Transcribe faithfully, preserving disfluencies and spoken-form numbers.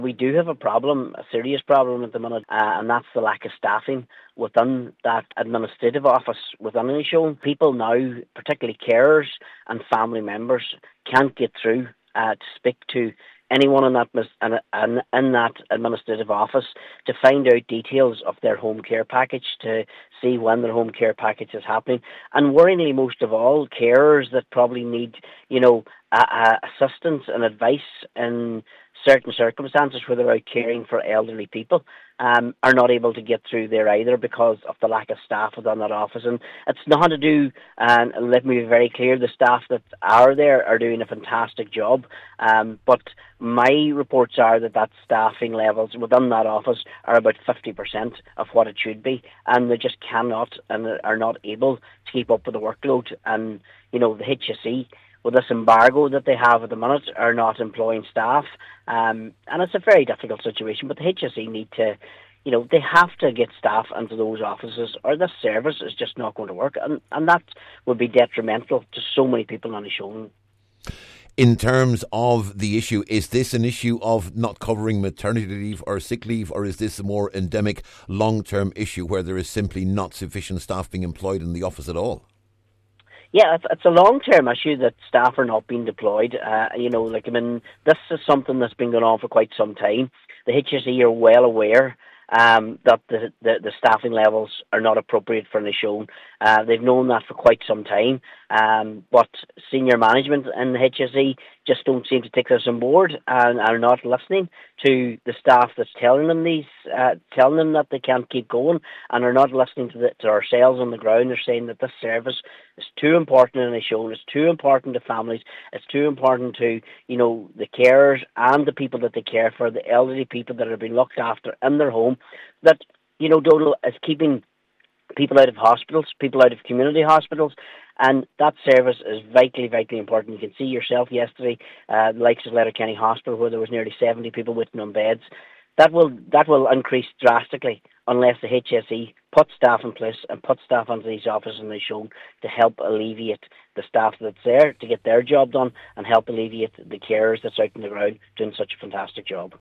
We do have a problem, a serious problem at the minute, uh, and that's the lack of staffing within that administrative office within Inishowen. People now, particularly carers and family members, can't get through uh, to speak to anyone in that in, in that administrative office to find out details of their home care package, to see when their home care package is happening, and worryingly most of all, carers that probably need, you know, uh, uh, assistance and advice in certain circumstances where they're out caring for elderly people, um, are not able to get through there either because of the lack of staff within that office. And it's not to do, and let me be very clear, the staff that are there are doing a fantastic job, um, but my reports are that that staffing levels within that office are about fifty percent of what it should be, and they just cannot and are not able to keep up with the workload. And, you know, the H S E, with this embargo that they have at the minute, are not employing staff. Um, and it's a very difficult situation, but the H S E need to, you know, they have to get staff into those offices or this service is just not going to work. And, and that would be detrimental to so many people on Inishowen. In terms of the issue, is this an issue of not covering maternity leave or sick leave, or is this a more endemic long-term issue where there is simply not sufficient staff being employed in the office at all? Yeah, it's, it's a long-term issue that staff are not being deployed. Uh, you know, like, I mean, this is something that's been going on for quite some time. The H S E are well aware um, that the, the the staffing levels are not appropriate for Inishowen. Uh, they've known that for quite some time, um, but senior management in the H S E just don't seem to take this on board and are not listening to the staff that's telling them these, uh, telling them that they can't keep going, and are not listening to, the, to ourselves on the ground. They're saying that this service is too important in Inishowen, it's too important to families, it's too important to, you know, the carers and the people that they care for, the elderly people that are being looked after in their home, that, you know, Donal, is keeping people out of hospitals, people out of community hospitals, and that service is vitally, vitally important. You can see yourself yesterday, uh, the likes of Letterkenny Hospital, where there was nearly seventy people waiting on beds. That will that will increase drastically unless the H S E put staff in place and put staff into these offices in Inishowen to help alleviate the staff that's there to get their job done and help alleviate the carers that's out on the ground doing such a fantastic job.